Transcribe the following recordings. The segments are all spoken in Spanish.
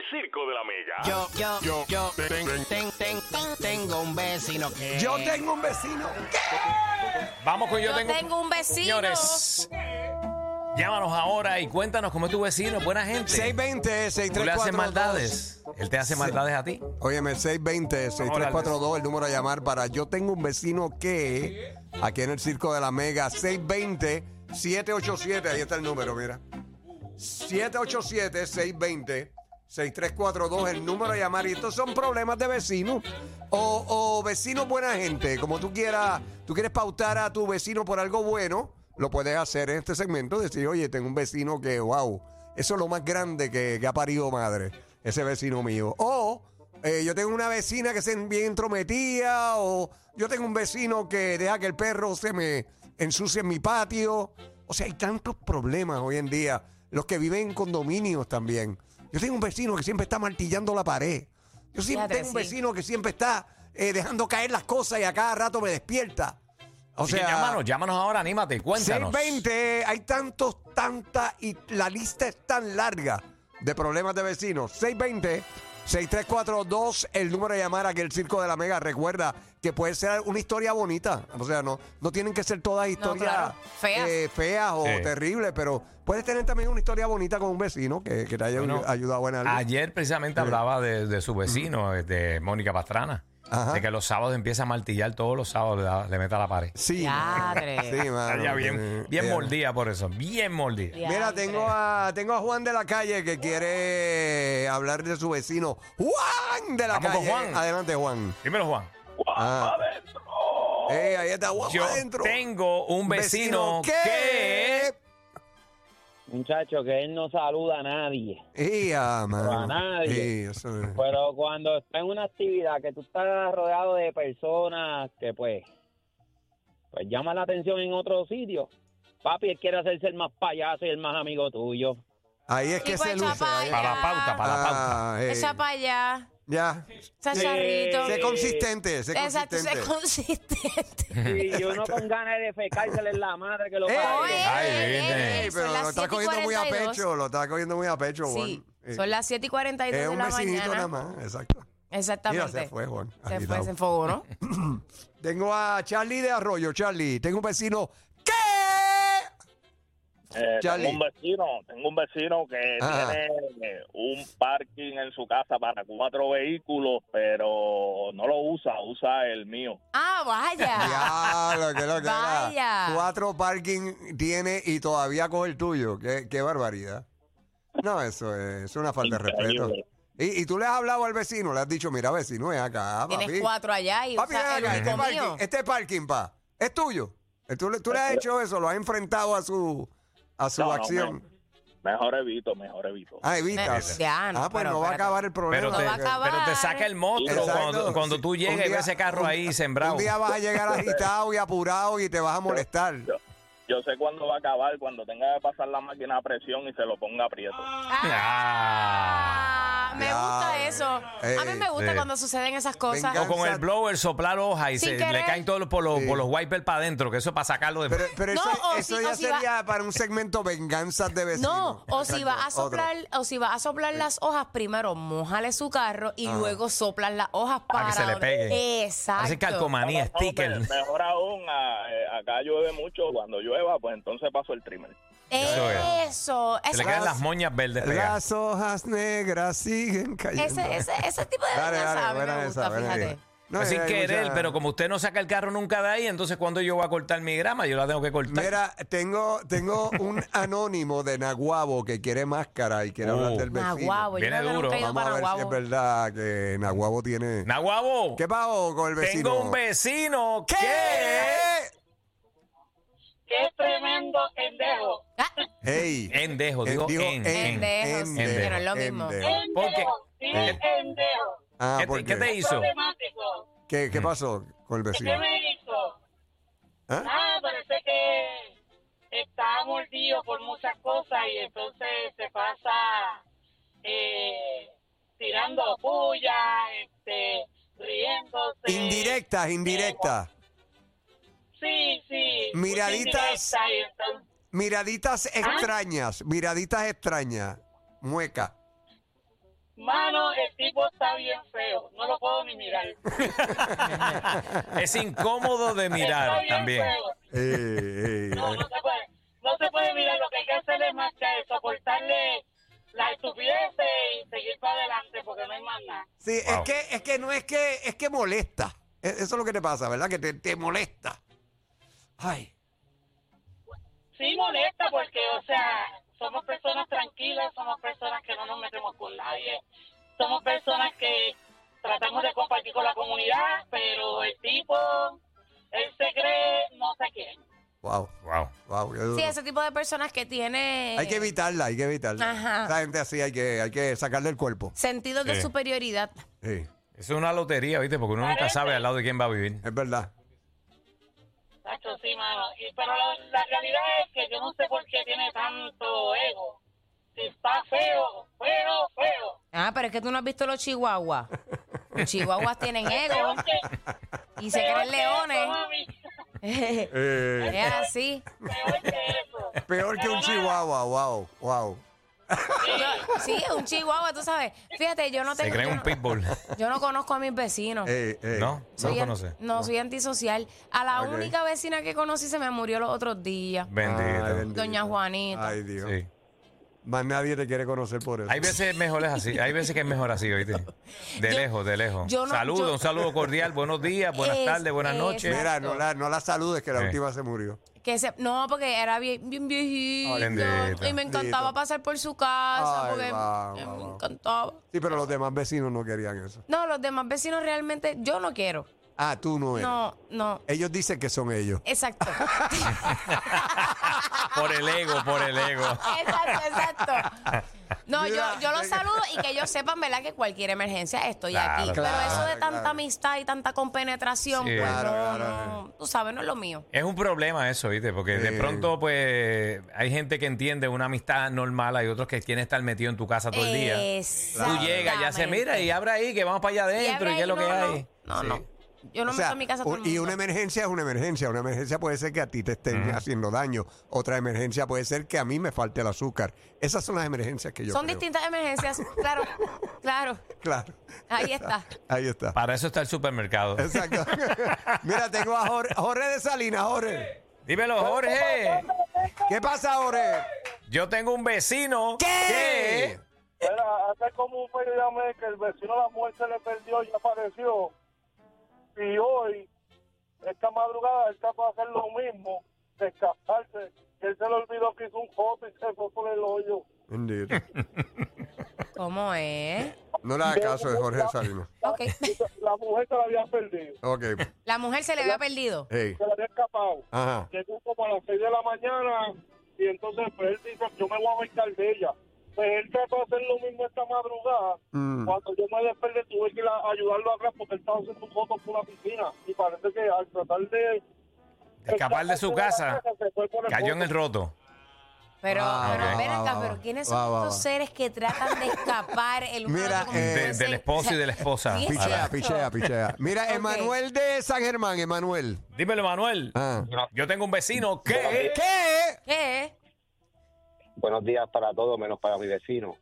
Circo de la Mega. Tengo un vecino que... Yo tengo un vecino. Vamos con Yo tengo un vecino. Señores, llámanos ahora y cuéntanos cómo es tu vecino. Buena gente. 620-6342. ¿Tú le haces maldades? ¿Él te hace maldades a ti? Óyeme, 620-6342, el número a llamar para Yo tengo un vecino que... Aquí en el Circo de la Mega, 620-787. Ahí está el número, mira. 787-620-6342, el número a llamar. Y estos son problemas de vecinos o vecinos buena gente. Como tú quieras, tú quieres pautar a tu vecino por algo bueno, lo puedes hacer en este segmento. Decir, oye, tengo un vecino que, wow, eso es lo más grande que ha parido madre, ese vecino mío. O yo tengo una vecina que se bien entrometida, o yo tengo un vecino que deja que el perro se me ensucie en mi patio. O sea, hay tantos problemas hoy en día. Los que viven en condominios también. Yo tengo un vecino que siempre está martillando la pared. Yo siempre tengo un vecino que siempre está dejando caer las cosas y a cada rato me despierta. O Así que sea, llámanos ahora, anímate, cuéntanos. 620, hay tanta, y la lista es tan larga de problemas de vecinos. 620-6342, el número de llamar aquí el Circo de la Mega. Recuerda que puede ser una historia bonita. O sea, no tienen que ser todas historias feas o terribles, pero puedes tener también una historia bonita con un vecino que te haya ayudado en algo. Ayer precisamente hablaba de su vecino, de Mónica Pastrana. Ajá. De que los sábados empieza a martillar, todos los sábados le mete a la pared. Sí, sí, mano. Estaría bien mordida por eso, bien mordida. Mira, tengo a Juan de la calle que quiere hablar de su vecino. Juan de la Vamos calle. con Juan. Adelante, Juan. Dímelo, Juan. adentro. Ahí está Juan Yo adentro. tengo un vecino que... Muchacho, que él no saluda a nadie. Mano. A nadie. Eso es. Pero cuando está en una actividad que tú estás rodeado de personas que pues llama la atención en otro sitio, papi, él quiere hacerse el más payaso y el más amigo tuyo. Ahí es que pues, se luce. chapa, ahí. Para la pauta, para la pauta. Echa para allá. Ya. Chacharrito. Sé consistente, Exacto, sé consistente. Y uno con ganas de defecársele en la madre que lo Ey, parió. Ey, pero lo estás cogiendo muy a pecho, Sí, Juan. son las 7:42 Es de un la vecinito nada mañana. más, exacto. Exactamente. Mira, se fue, Juan. Se agitado. fue, se enfogó, ¿no? Tengo a Charlie de Arroyo. Charlie, tengo un vecino. ¿Qué? Charlie. Tengo un vecino que Ajá. tiene un parking en su casa para 4 vehículos, pero no lo usa el mío. Ah, vaya. Diablo, que lo que Vaya. era. 4 parking tiene y todavía coge el tuyo. Qué barbaridad. No, eso es una falta de respeto. Increíble. Y tú le has hablado al vecino, le has dicho, mira, vecino, es acá, papi. Tienes 4 allá y Papi, usa ven el acá, único mío. este parking, pa, es tuyo. Tú le has hecho eso, lo has enfrentado a su No, acción. Mejor evito. Evitas. Ya, no, pues pero no va a espérate. acabar el problema. No va a acabar. pero te saca el monstruo Exacto. cuando tú Sí. llegas Un y día- ves ese carro ahí sembrado. Un día vas a llegar agitado y apurado y te vas a molestar. Yo sé cuándo va a acabar, cuando tenga que pasar la máquina a presión y se lo ponga aprieto. Me gusta eso. A mí me gusta sí. cuando suceden esas cosas. Venga. O con el blower soplar hojas y Sin le querer. caen todos por los wipers para adentro, que eso es para sacarlo de... Pero eso, No, o eso si- ya o si sería para un segmento venganzas de vecinos. No, o si vas a soplar, las hojas, primero mójale su carro y luego soplas las hojas Para que se le donde- pegue. Exacto. Hace calcomanía, sticker. Mejor aún, acá llueve mucho, cuando llueva, pues entonces paso el trimmer. Eso. Se le quedan las moñas verdes pegadas. Las hojas negras siguen cayendo. Ese tipo de Dale, venganza a mí buena me gusta, buena fíjate. esa. No, Pues sin hay querer, mucha- pero como usted no saca el carro nunca de ahí, entonces cuando yo voy a cortar mi grama, yo la tengo que cortar. Mira, tengo un anónimo de Naguabo que quiere máscara y quiere hablar del vecino. Naguabo, yo Viene creo que duro. nunca he ido Vamos a para ver si es Naguabo. verdad que Naguabo tiene... Naguabo, ¿Qué pasó con el vecino? tengo un vecino que... ¡Qué tremendo pendejo! ¡Ey! Endejo, digo en. Endejo, sí, que no es lo mismo. endejo. ¿Por qué? Pendejo! Ah, ¿Qué ¿por te- qué te hizo? Problemático. ¿Qué pasó con el vecino? ¿Qué me hizo? ¿Ah? Parece que está mordido por muchas cosas y entonces se pasa tirando puya, riéndose. Indirectas. Sí. Miraditas. muy indirecta, y entonces- Miraditas extrañas. Mueca. Mano, el tipo está bien feo. No lo puedo ni mirar. Es incómodo de Está mirar bien también. feo. No se puede. No se puede mirar. Lo que hay que hacer es más que soportarle la estupidez y seguir para adelante porque no hay más nada. Sí, Wow. es que molesta. Eso es lo que te pasa, ¿verdad? Que te molesta. Ay. Sí molesta porque, o sea, somos personas tranquilas, somos personas que no nos metemos con nadie, somos personas que tratamos de compartir con la comunidad, pero el tipo, él se cree no sé quién. Wow. Wow. Wow. qué duro. Sí, ese tipo de personas que tiene Hay que evitarla, hay que evitarla. Ajá. Esa gente así hay que sacarle el cuerpo. sentidos de Sí. superioridad. Sí, Es una lotería, ¿viste? Porque uno nunca sabe al lado de quién va a vivir. es verdad. Tacho, sí, mano. Pero la realidad es que yo no sé por qué tiene tanto ego. Si está feo, feo. Ah, pero es que tú no has visto los chihuahuas. Los chihuahuas tienen ego Peor que, y se peor creen que leones. eso, mami. Es así. Peor que eso. Peor que un chihuahua, wow. Sí, un chihuahua, tú sabes. Fíjate, yo no Se tengo. creen un pitbull. Yo no conozco a mis vecinos. ¿No? No Soy lo conoce. No, soy antisocial. A la Ok. única vecina que conocí se me murió los otros días. Bendito. Doña Juanita. Ay, Dios. Sí. Más nadie te quiere conocer por eso. Hay veces mejor es así. Hay veces que es mejor así, ¿oíste? De lejos, de lejos. yo no- Saludo, yo- un saludo cordial. Buenos días, buenas Es- tardes, buenas noches. Mira, no la saludes, que la Sí. última se murió. No, porque era bien viejito. Bendito. Y me encantaba Bendito. pasar por su casa. Ay, Porque va, me va. encantaba. Sí, pero los demás vecinos no querían eso. No, los demás vecinos realmente yo no quiero. Ah, tú no eres. No. Ellos dicen que son ellos. Exacto. Por el ego, por el ego. Exacto. No, Mira, yo los saludo y que ellos sepan, ¿verdad? Que cualquier emergencia estoy Claro, aquí. Pero claro, eso de tanta claro. amistad y tanta compenetración, Sí. pues Claro, no, tú sabes, no es lo mío. Es un problema eso, ¿viste? Porque de Sí. pronto, pues, hay gente que entiende una amistad normal, hay otros que quieren estar metido en tu casa todo el día. Tú llegas, ya se mira y abre ahí, que vamos para allá adentro y qué es lo que hay. No. Yo no O sea, meto en mi casa todo el y mundo. una emergencia es una emergencia. Una emergencia puede ser que a ti te estén haciendo daño. Otra emergencia puede ser que a mí me falte el azúcar. Esas son las emergencias que yo Son creo. distintas emergencias, claro. Claro. Ahí está. Ahí está. Para eso está el supermercado. Exacto. Mira, tengo a Jorge de Salinas. Jorge. Dímelo, Jorge. ¿Qué pasa, Jorge? Yo tengo un vecino. ¿Qué? Era, hace como un medio mes que el vecino a la mujer se le perdió y apareció. Y hoy, esta madrugada, él está para hacer lo mismo, de escaparse. Él se le olvidó que hizo un joto y se fue por el hoyo. Bendito. ¿Cómo es? No le hagas caso de Jorge de Salinas. Ok. La mujer se la había perdido, Ok. La mujer se le había perdido. Hey. se la había escapado. Ajá. Llegó como a las 6 de la mañana y entonces pues, él dice, yo me voy a vengar de ella. Pues él trató de hacer lo mismo esta madrugada. Cuando yo me desperté tuve que ir a ayudarlo atrás porque él estaba haciendo fotos por la piscina. Y parece que al tratar de Escapar de su casa, se fue por el cayó en foto. el roto. Pero Ok. ven acá, Va. pero ¿quiénes son Va. estos seres que tratan de escapar el uno Mira, al otro como si fuesen- Del esposo y de la esposa. Sí, Pichea, exacto. pichea. Mira, Ok. Emanuel de San Germán, Emanuel. Dímelo, Manuel. Ah. Yo tengo un vecino que... ¿Qué? ¿Qué? Buenos días para todos, menos para mi vecino.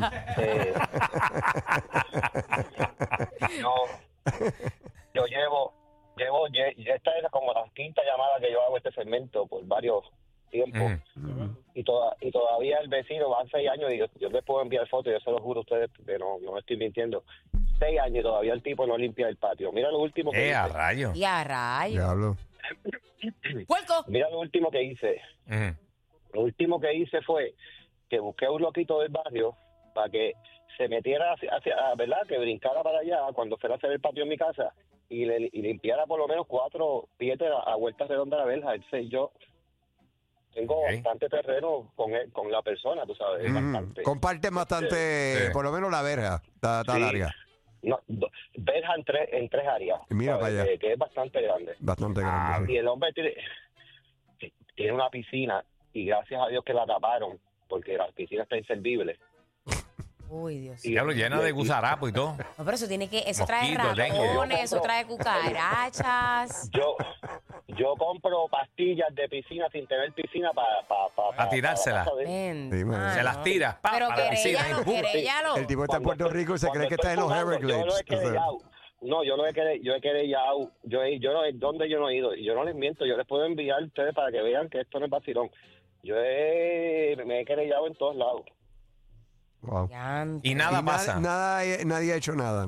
Yo llevo, esta es como la quinta llamada que yo hago este segmento por varios tiempos. Y todavía el vecino va 6 años y yo les puedo enviar fotos, yo se lo juro a ustedes, que no estoy mintiendo. 6 años y todavía el tipo no limpia el patio. Mira lo último que a hice. rayo. Y a rayos. Diablo. ¡Puerco! Mira lo último que hice. Ujú. Lo último que hice fue que busqué un loquito del barrio para que se metiera hacia ¿verdad? Que brincara para allá cuando fuera a hacer el patio en mi casa y limpiara por lo menos 4 pies a vueltas redondas de la verja. Entonces yo tengo Ok. bastante terreno con la persona, tú sabes, es bastante. Comparten bastante, Sí. por lo menos la verja. Está Sí. larga. No, verja en tres áreas. Mira ¿sabes? para allá. Que es bastante grande. Bastante grande. sí. Y el hombre tiene una piscina y gracias a Dios que la taparon porque la piscina está inservible. Uy, Dios. Y- Diablo, llena de gusarapo y todo. No, pero eso tiene que, eso trae Mosquitos, dengue. ratones, eso trae cucarachas. Yo Yo compro pastillas de piscina sin tener piscina para tirárselas. Se las tiras para la piscina. Queréllalo. El tipo está en Puerto Rico y se cree que está en los Everglades. Yo lo he querellado. ¿Dónde yo no he ido? Y yo no les miento, yo les puedo enviar a ustedes para que vean que esto no es vacilón. Me he querellado en todos lados. Wow. Y nada pasa. Nadie ha hecho nada.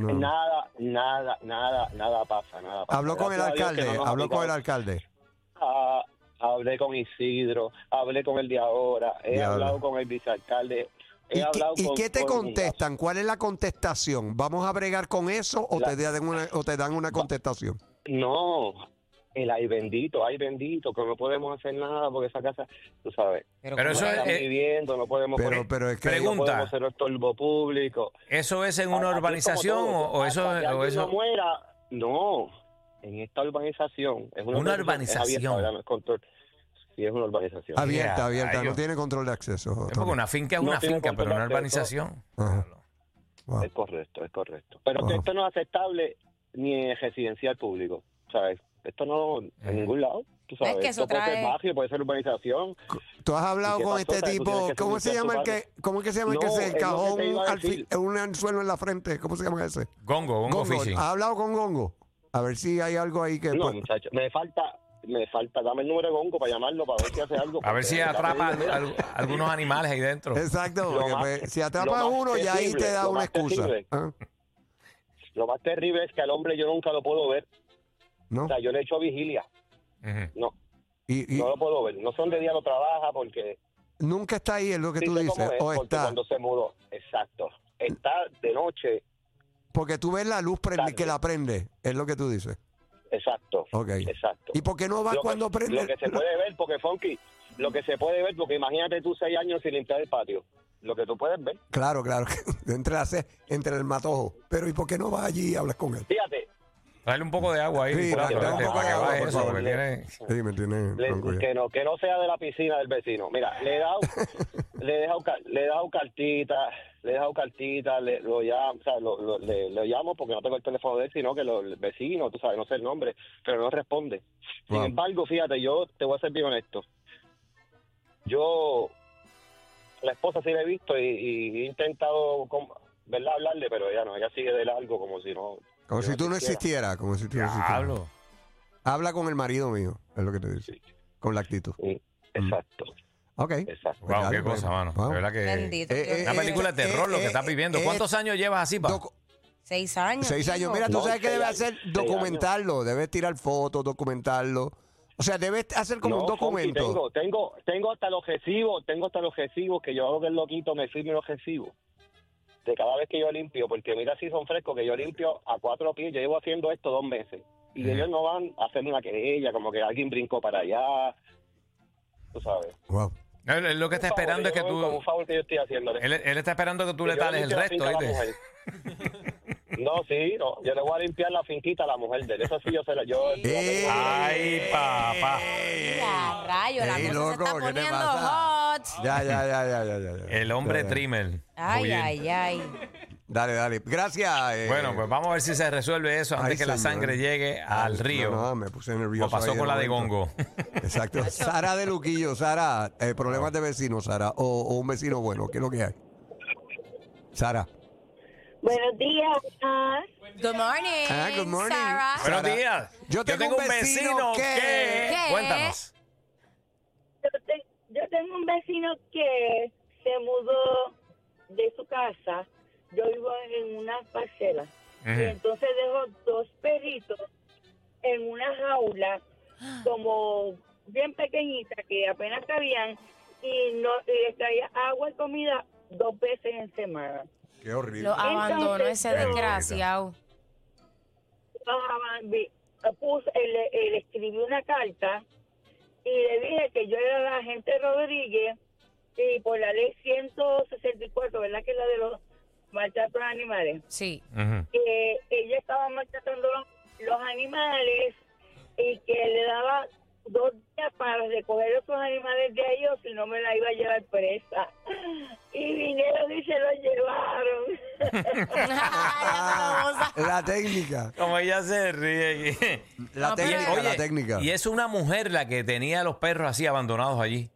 Nada pasa. Habló con el alcalde. Hablé con Isidro, hablé con el de ahora, he hablado con el vicealcalde. ¿Y qué te contestan? ¿Cuál es la contestación? ¿Vamos a bregar con eso o te dan una contestación? No, ay bendito, que no podemos hacer nada porque esa casa, tú sabes. Pero eso es viviendo, no podemos pero es que pregunta, no podemos hacer estorbo público. ¿Eso es en una urbanización o eso es no muera? No, en esta urbanización es una urbanización. Sí, es una urbanización. Abierta, no tiene control de acceso. Es porque una finca es una finca, pero una urbanización. Wow. Es correcto. Pero que esto no es aceptable ni en residencial público, ¿sabes? Esto no, en ningún lado, tú sabes. Es que eso esto puede ser barrio, puede ser urbanización. ¿Tú has hablado con este tipo? ¿Cómo se llama el que se cajó un anzuelo en la frente? ¿Cómo se llama ese? Gongo Fishing. ¿Has hablado con Gongo? A ver si hay algo ahí que... No, muchachos, me falta, dame el número de Gongo para llamarlo, para ver si hace algo. A ver si atrapa algunos animales ahí dentro. Exacto, porque si atrapa uno ya ahí te da una excusa. Lo más terrible es que al hombre yo nunca lo puedo ver. ¿No? O sea, yo le echo vigilia. No. Y no lo puedo ver. No son de día, lo trabaja porque... Nunca está ahí, es lo que tú dices. O está. Cuando se mudó. Exacto. Está de noche. Porque tú ves la luz que la prende, es lo que tú dices. Exacto. Okay. Exacto. ¿Y por qué no vas cuando prende? Lo que se puede ver, porque Funky, porque imagínate tú 6 años sin limpiar el patio. Lo que tú puedes ver. Claro. entre el matojo. Pero ¿y por qué no vas allí y hablas con él? Fíjate. Dale un poco de agua ahí. Sí, para un poco de agua, por favor. Sí, me entiendes. Que no sea de la piscina del vecino. Mira, le he dejado cartitas, lo llamo porque no tengo el teléfono de él, sino que el vecino, tú sabes, no sé el nombre, pero no responde. Sin embargo, fíjate, yo te voy a ser bien honesto. La esposa sí la he visto y he intentado, ¿verdad?, hablarle, pero ella sigue de largo como si no... Como si tú no existieras, Habla con el marido mío, es lo que te dice. Sí. Con la actitud. Sí, exacto. Ok. Exacto. Wow, qué cosa, mano. De verdad que... Bendito. Una película de terror lo que estás viviendo. ¿Cuántos años llevas así, pa? 6 años. 6 años. Mira, tú sabes que debes hacer documentarlo. Debes tirar fotos, documentarlo. O sea, debes hacer como un documento. Tengo hasta los recibos. Que yo hago que el loquito me firme los recibos. De cada vez que yo limpio, porque mira si son frescos, que yo limpio a 4 pies, yo llevo haciendo esto 2 meses, y ellos no van a hacerme una querella, como que alguien brincó para allá, tú sabes. Wow. Él lo que está esperando es que tú... Un favor que yo estoy haciéndole. Él está esperando que tú le tales el resto, ¿viste? No, yo le voy a limpiar la finquita a la mujer de él. Eso sí, ¡Ay, papá! Ya, rayo, la cosa loco, se está ¿qué te poniendo pasa? hot. Ya. El hombre trimmer. Ay. Dale. Gracias. Bueno, pues vamos a ver si se resuelve eso antes que la sangre llegue al río. No, me puse nervioso. Como pasó con la de Gongo. Exacto. Sara de Luquillo. Sara, problemas de vecinos, Sara. O un vecino bueno. ¿Qué es lo que hay? Sara. Buenos días. Good morning. Good morning. Sarah. Buenos días. Yo tengo un vecino que... Cuéntanos. Yo tengo un vecino que se mudó de su casa. Yo vivo en una parcela. Y entonces dejó 2 perritos en una jaula como bien pequeñita que apenas cabían y les traía agua y comida 2 veces en semana. Qué horrible. Lo abandonó ese desgraciado. Le escribí una carta y le dije que yo era la agente Rodríguez y por la ley 164, ¿verdad? Que es la de los maltratos a animales. Sí. Que ella estaba maltratando los animales y que le daba 2 días para recoger esos animales de ahí, o si no me la iba a llevar presa. Y vinieron y se los llevaron. La técnica. Como ella se ríe. La técnica. Y es una mujer la que tenía a los perros así abandonados allí.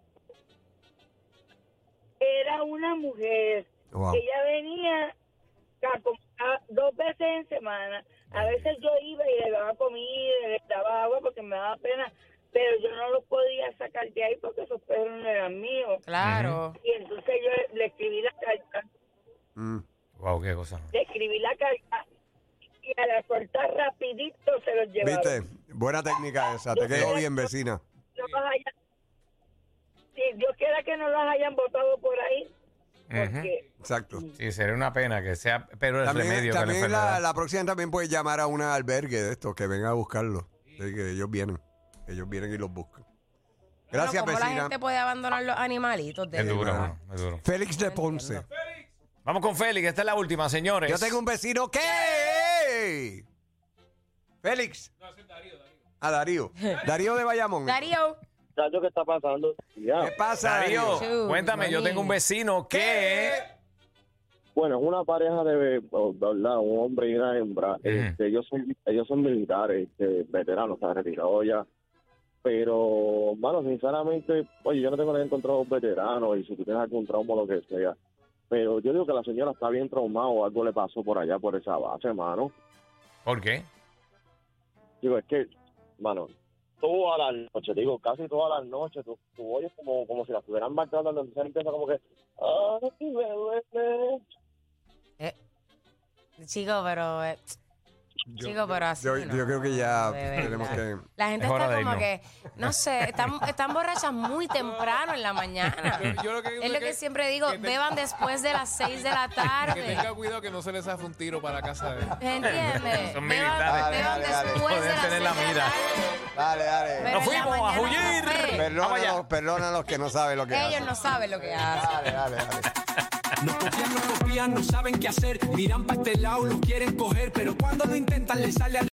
Era una mujer. Wow. Ella venía 2 veces en semana. A veces yo iba y le daba comida, le daba agua porque me daba pena, pero yo no los podía sacar de ahí porque esos perros no eran míos. Claro. Y entonces yo le escribí la carta. Wow, qué cosa. Le escribí la carta y a la soltar rapidito se los llevaron. ¿Viste? Buena técnica esa. Te quedó bien, vecina. No los haya, si Dios quiera que no los hayan botado por ahí. Porque Exacto. Sí, sería una pena que sea, pero el También, remedio que la también enfermedad. la próxima también puedes llamar a un albergue de estos que venga a buscarlos. Sí, que ellos vienen y los buscan. Gracias, ¿Cómo la vecina. gente puede abandonar los animalitos? De Es duro, verdad? es duro. Félix de Ponce. Vamos con Félix, esta es la última, señores. Yo tengo un vecino que... Félix. No, ese es Darío. Darío. Darío de Bayamón. Darío. ¿Qué está pasando? ¿Qué pasa, Darío, Darío? cuéntame, yo tengo un vecino que... Bueno, es una pareja de, ¿verdad? Un hombre y una hembra. Ellos son militares, veteranos, se han retirado ya. Pero, mano, sinceramente, oye, yo no tengo nada en contra de los veteranos y si tú tienes algún trauma o lo que sea. Pero yo digo que la señora está bien traumada o algo le pasó por allá, por esa base, mano. ¿Por qué? Digo, es que, mano, todas las noches, casi todas las noches, tú oyes como si la estuvieran marcando, entonces empieza como que, ay, me duele. Chico, pero... pero así Yo no, creo que ya de verdad. tenemos que... La gente Es hora está de como irnos. que, no sé, están borrachas muy temprano en la mañana. Yo lo que digo Es lo que siempre digo, beban después de las 6 de la que tarde. tenga cuidado que no se les hace un tiro para la casa de él. ¿Entiendes? Son militares. Beban Dale. después de Pueden las tener 6 la de la mira. tarde. Dale. Pero Nos en la fuimos a mañana huir. café. Perdónalos que no saben lo que Ellos hacen. no saben lo que hacen. Dale. Nos copian, no saben qué hacer. Miran para este lado, los quieren coger, pero cuando lo intentan les sale al